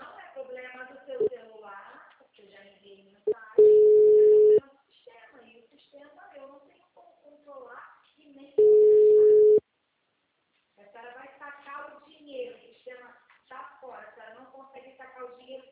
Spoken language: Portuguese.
Não é problema do seu celular, porque eu já enviei mensagem, é problema do sistema. E o sistema eu não tenho como controlar e nem como deixar. A senhora vai sacar o dinheiro, o sistema está fora, a senhora não consegue sacar o dinheiro